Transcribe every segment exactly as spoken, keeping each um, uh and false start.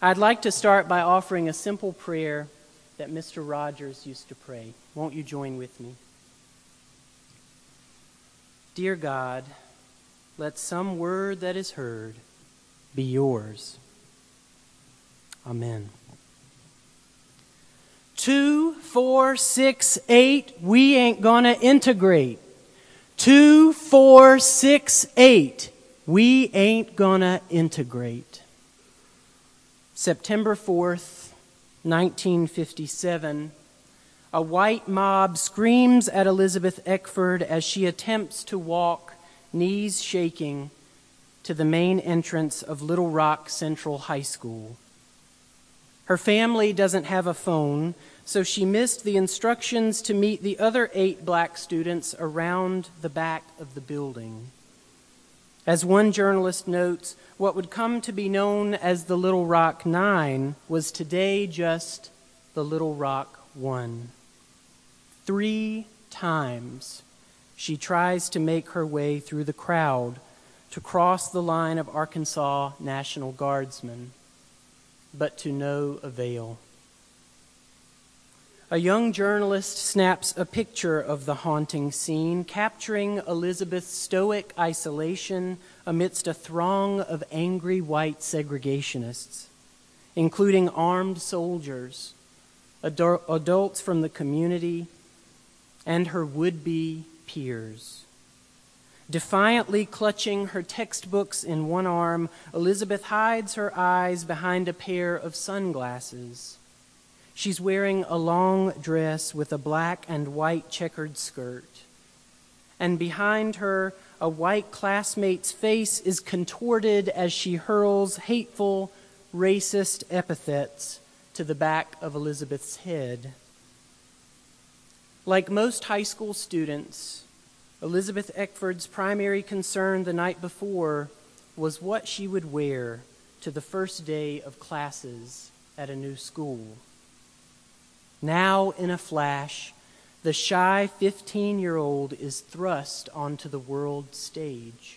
I'd like to start by offering a simple prayer that Mister Rogers used to pray. Won't you join with me? Dear God, let some word that is heard be yours. Amen. Two, four, six, eight, we ain't gonna integrate. Two, four, six, eight, we ain't gonna integrate. September fourth, nineteen fifty-seven, a white mob screams at Elizabeth Eckford as she attempts to walk, knees shaking, to the main entrance of Little Rock Central High School. Her family doesn't have a phone, so she missed the instructions to meet the other eight black students around the back of the building. As one journalist notes, what would come to be known as the Little Rock Nine was today just the Little Rock One. Three times she tries to make her way through the crowd to cross the line of Arkansas National Guardsmen, but to no avail. A young journalist snaps a picture of the haunting scene, capturing Elizabeth's stoic isolation amidst a throng of angry white segregationists, including armed soldiers, adu- adults from the community, and her would-be peers. Defiantly clutching her textbooks in one arm, Elizabeth hides her eyes behind a pair of sunglasses. She's wearing a long dress with a black and white checkered skirt. And behind her, a white classmate's face is contorted as she hurls hateful, racist epithets to the back of Elizabeth's head. Like most high school students, Elizabeth Eckford's primary concern the night before was what she would wear to the first day of classes at a new school. Now, in a flash, the shy fifteen-year-old is thrust onto the world stage.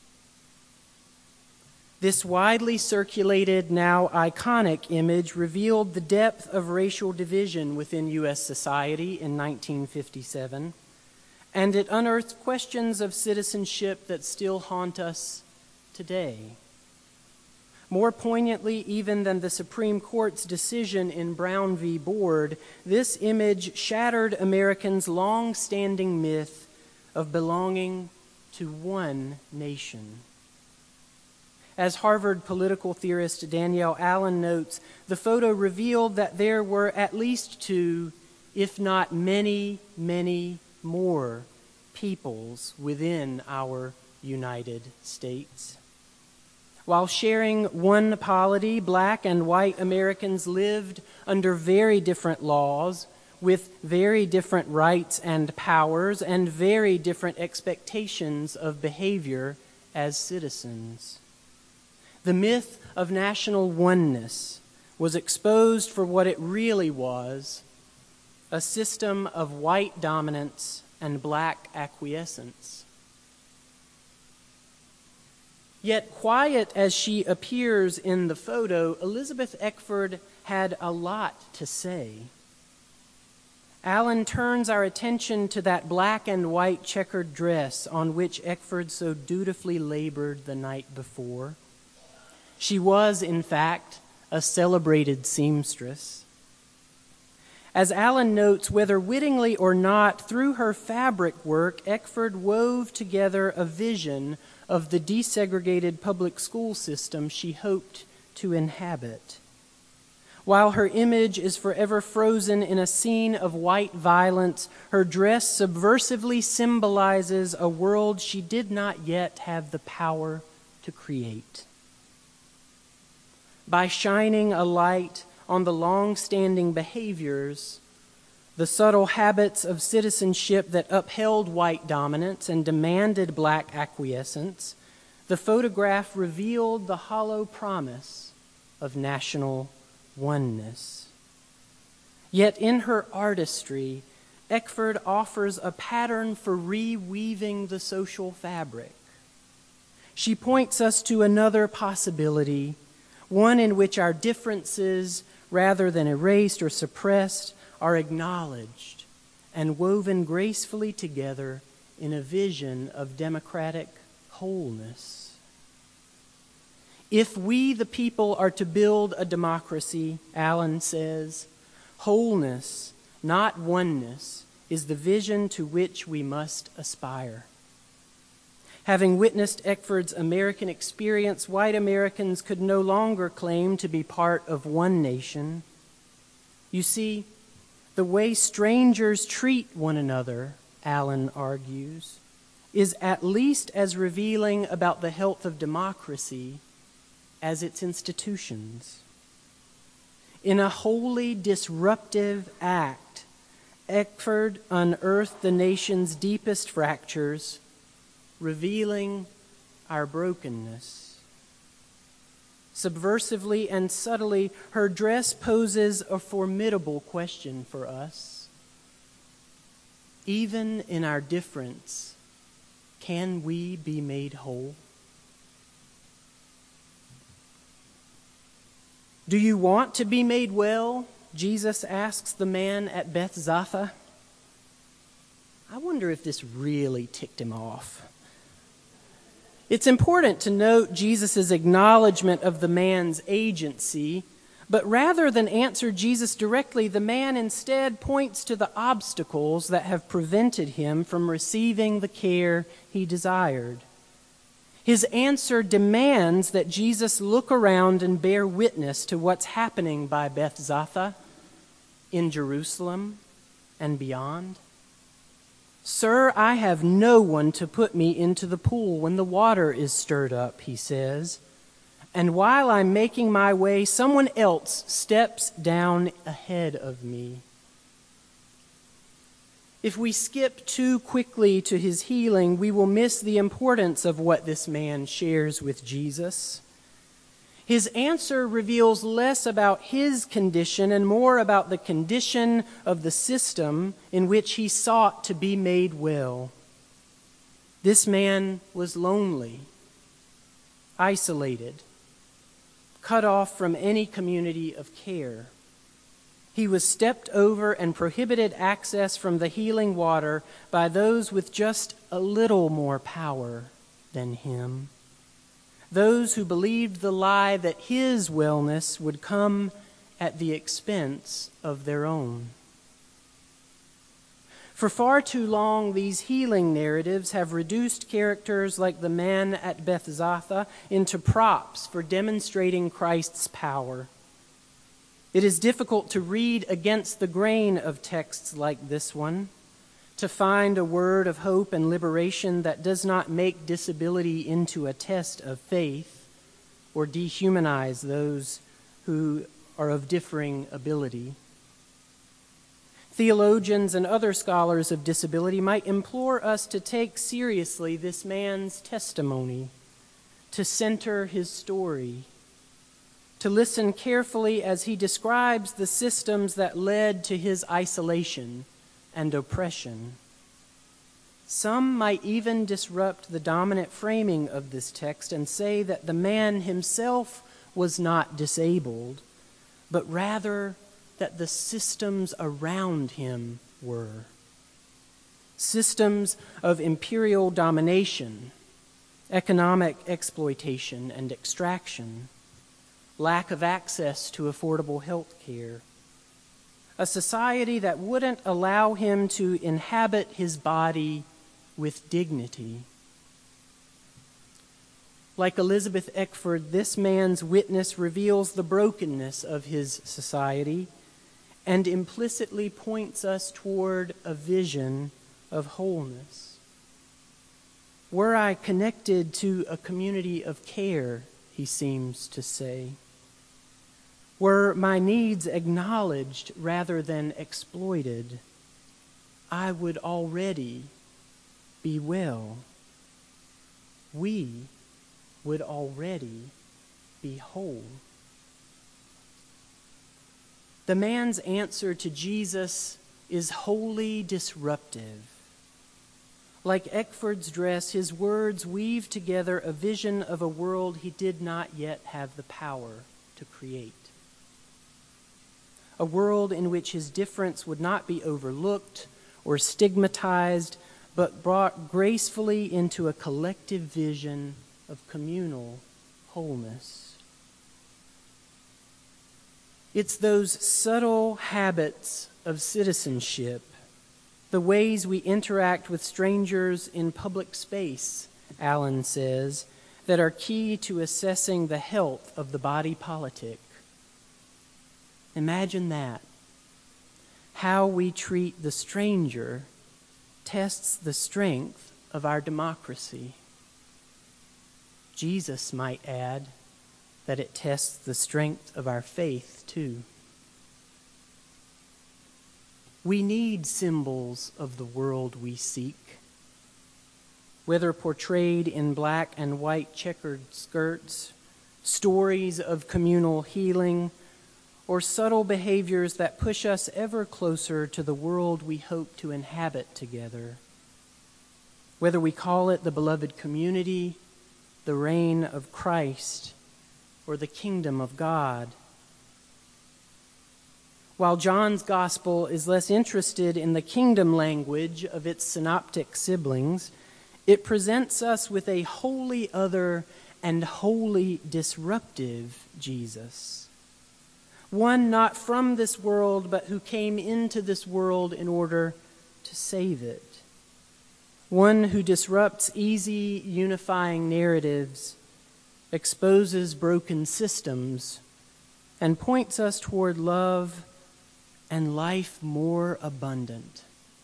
This widely circulated, now iconic image revealed the depth of racial division within U S society in nineteen fifty-seven, and it unearthed questions of citizenship that still haunt us today. More poignantly even than the Supreme Court's decision in Brown v. Board, this image shattered Americans' long-standing myth of belonging to one nation. As Harvard political theorist Danielle Allen notes, the photo revealed that there were at least two, if not many, many more peoples within our United States. While sharing one polity, black and white Americans lived under very different laws, with very different rights and powers, and very different expectations of behavior as citizens. The myth of national oneness was exposed for what it really was, a system of white dominance and black acquiescence. Yet, quiet as she appears in the photo, Elizabeth Eckford had a lot to say. Allen turns our attention to that black and white checkered dress on which Eckford so dutifully labored the night before. She was, in fact, a celebrated seamstress. As Allen notes, whether wittingly or not, through her fabric work, Eckford wove together a vision of the desegregated public school system she hoped to inhabit. While her image is forever frozen in a scene of white violence, her dress subversively symbolizes a world she did not yet have the power to create. By shining a light on the long-standing behaviors, the subtle habits of citizenship that upheld white dominance and demanded black acquiescence, the photograph revealed the hollow promise of national oneness. Yet in her artistry, Eckford offers a pattern for reweaving the social fabric. She points us to another possibility, one in which our differences, rather than erased or suppressed, are acknowledged and woven gracefully together in a vision of democratic wholeness. If we, the people, are to build a democracy, Allen says, wholeness, not oneness, is the vision to which we must aspire. Having witnessed Eckford's American experience, white Americans could no longer claim to be part of one nation. You see, the way strangers treat one another, Allen argues, is at least as revealing about the health of democracy as its institutions. In a wholly disruptive act, Eckford unearthed the nation's deepest fractures, revealing our brokenness. Subversively and subtly, her dress poses a formidable question for us. Even in our difference, can we be made whole? Do you want to be made well? Jesus asks the man at Bethzatha. I wonder if this really ticked him off. It's important to note Jesus' acknowledgement of the man's agency, but rather than answer Jesus directly, the man instead points to the obstacles that have prevented him from receiving the care he desired. His answer demands that Jesus look around and bear witness to what's happening by Bethzatha, in Jerusalem, and beyond. Sir, I have no one to put me into the pool when the water is stirred up, he says. And while I'm making my way, someone else steps down ahead of me. If we skip too quickly to his healing, we will miss the importance of what this man shares with Jesus. His answer reveals less about his condition and more about the condition of the system in which he sought to be made well. This man was lonely, isolated, cut off from any community of care. He was stepped over and prohibited access from the healing water by those with just a little more power than him. Those who believed the lie that his wellness would come at the expense of their own. For far too long, these healing narratives have reduced characters like the man at Bethzatha into props for demonstrating Christ's power. It is difficult to read against the grain of texts like this one, to find a word of hope and liberation that does not make disability into a test of faith or dehumanize those who are of differing ability. Theologians and other scholars of disability might implore us to take seriously this man's testimony, to center his story, to listen carefully as he describes the systems that led to his isolation and oppression. Some might even disrupt the dominant framing of this text and say that the man himself was not disabled, but rather that the systems around him were. Systems of imperial domination, economic exploitation and extraction, lack of access to affordable health care, a society that wouldn't allow him to inhabit his body with dignity. Like Elizabeth Eckford, this man's witness reveals the brokenness of his society and implicitly points us toward a vision of wholeness. Were I connected to a community of care, he seems to say, were my needs acknowledged rather than exploited, I would already be well. We would already be whole. The man's answer to Jesus is wholly disruptive. Like Eckford's dress, his words weave together a vision of a world he did not yet have the power to create. A world in which his difference would not be overlooked or stigmatized, but brought gracefully into a collective vision of communal wholeness. It's those subtle habits of citizenship, the ways we interact with strangers in public space, Allen says, that are key to assessing the health of the body politic. Imagine that. How we treat the stranger tests the strength of our democracy. Jesus might add that it tests the strength of our faith, too. We need symbols of the world we seek, whether portrayed in black and white checkered skirts, stories of communal healing, or subtle behaviors that push us ever closer to the world we hope to inhabit together. Whether we call it the beloved community, the reign of Christ, or the kingdom of God. While John's gospel is less interested in the kingdom language of its synoptic siblings, it presents us with a wholly other and wholly disruptive Jesus. One not from this world, but who came into this world in order to save it. One who disrupts easy, unifying narratives, exposes broken systems, and points us toward love and life more abundant.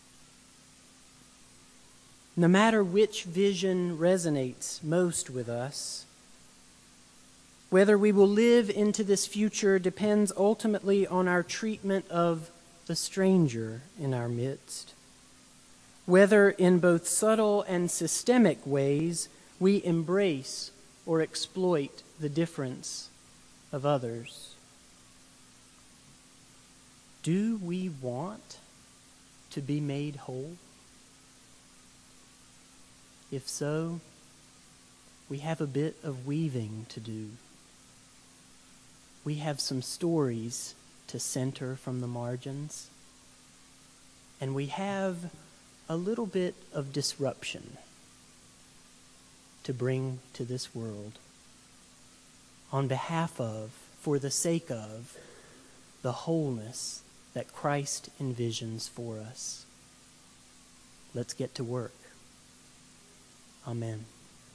No matter which vision resonates most with us, whether we will live into this future depends ultimately on our treatment of the stranger in our midst. Whether in both subtle and systemic ways we embrace or exploit the difference of others. Do we want to be made whole? If so, we have a bit of weaving to do. We have some stories to center from the margins, and we have a little bit of disruption to bring to this world on behalf of, for the sake of, the wholeness that Christ envisions for us. Let's get to work. Amen.